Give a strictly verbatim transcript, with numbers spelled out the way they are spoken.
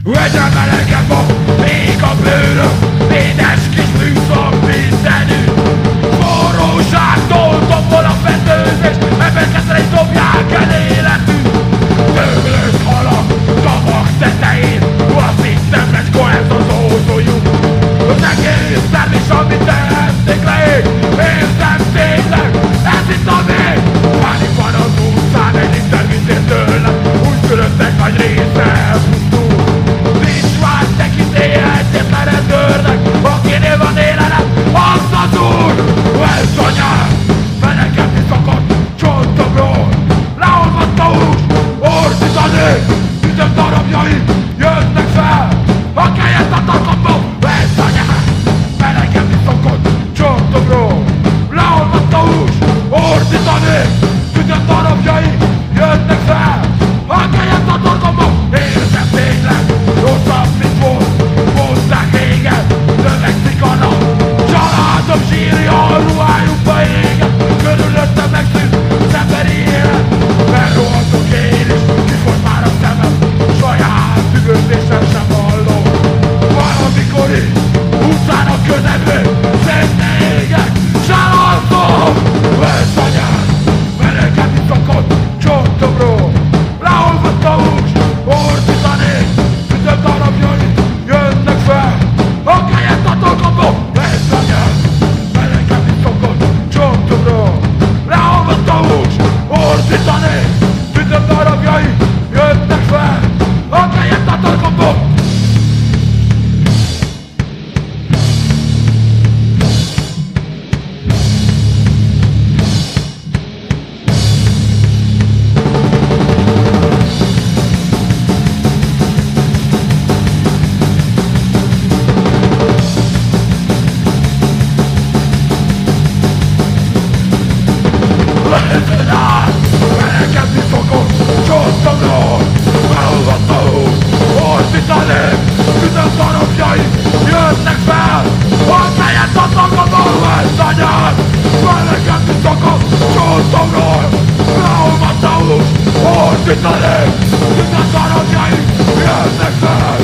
Egyre melegebb van még a bőröm, édes kis műszak mindenütt. Forróságtól tombol a fertőzés, ebben keszereit dobják el életünk. Döglött halak, tavak tetején, az itt nem lesz kohez az ózójuk. Az egész nem is amit tehetnék leég, érzem tényleg, ez itt a vég. Pánik van az utcán, egy liter vízért tőlem, úgy szülöttek nagy része elpusztul. Nincs más tekintélye egyetlen rendőrnek, akinél van élelem, az az úr. Ez a nyár, feneketni szakadt csontomról, leolvadt a hús, ordítani, üdöm darabjai jönnek fel, a kelyet a tarkapó. Ez a nyár, feneketni szakadt csontomról, leolvadt a hús, ordítani, üdöm darabjai jönnek fel, a kelyet a tarkapó. Érzem tényleg, rosszabb mint volt, mondták régen, növekszik a nap. Családom sírja, a ruhájukba éget, körülöttem megszűnt az emberi élet. Felrohantok én is, kifort már a szemem, saját üvöltésem sem hallom. Valamikor itt, utcának közepén, szente égek, családom. Ez a nyár, melegedni szakadt csontomról, leolvadt a hús, ordítanék, üdöm darabjai jönnek fel, a kelyet a torkomból. Ez a nyár, melegedni szakadt csontomról, leolvadt a hús, ordítanék, üdöm darabjai jönnek fel, a kelyet a torkomból. Ezen át, melegedni szokott csontomról, leolvadt a hús, ordítanék, üdöm darabjai jönnek fel, a kelyet a torkomból. Ez a nyár, melegedni szokott csontomról, leolvadt a hús, ordítanék, üdöm darabjai jönnek fel.